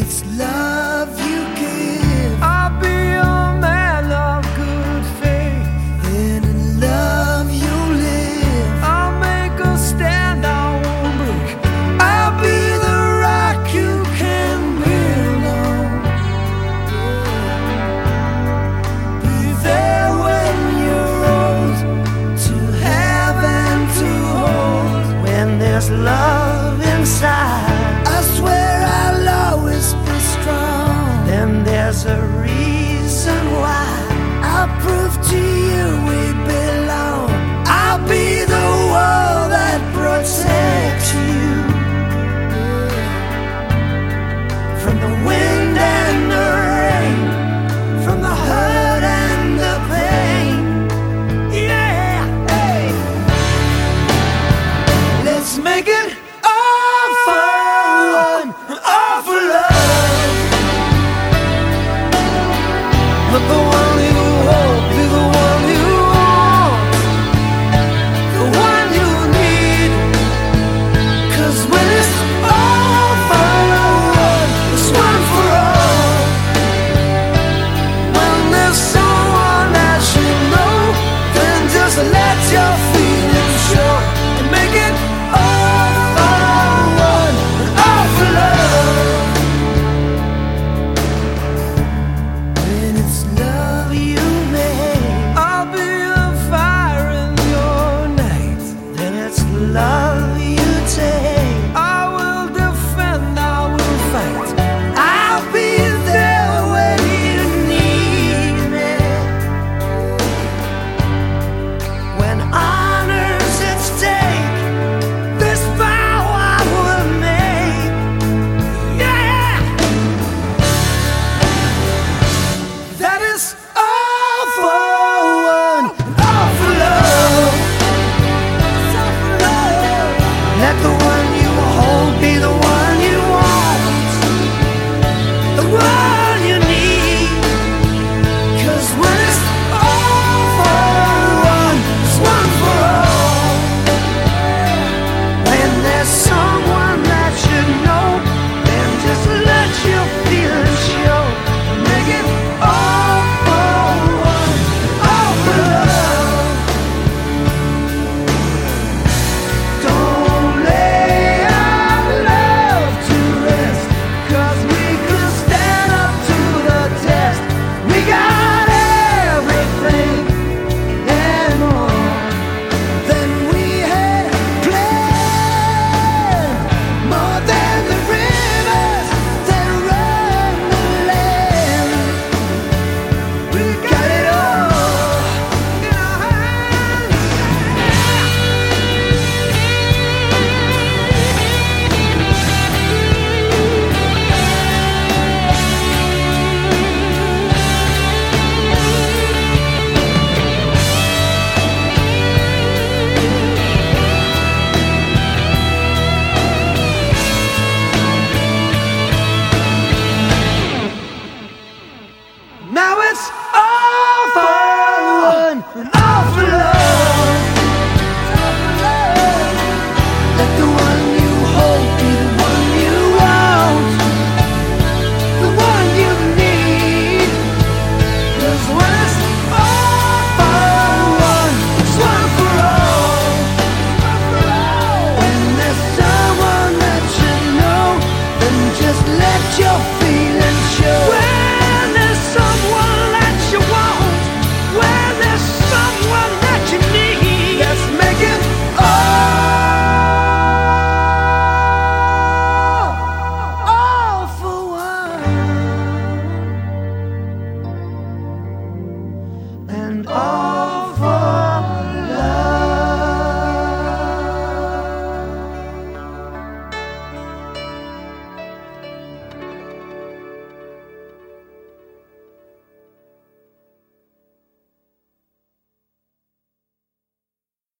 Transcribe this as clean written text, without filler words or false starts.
it's love you give, I'll be a man of good faith. then in love you live. I'll make a stand, I won't break. I'll be the rock you can build on. Be there when you're old, to have and to hold. When there's love inside, I swear I'll always be strong. then there's a reason why. I'll prove to you we belong. I'll be the wall that protects you from the wind and the rain, from the hurt and the pain. Yeah, hey. Let's make it all for one, all for love. Let the one you hold be the one you want, the one you need. 'Cause when it's all for one, it's one for all. When there's someone that you know, Then just let your feelings show and make it all for one and all for love. When it's love you make, I'll be the fire in your night. then it's love you take.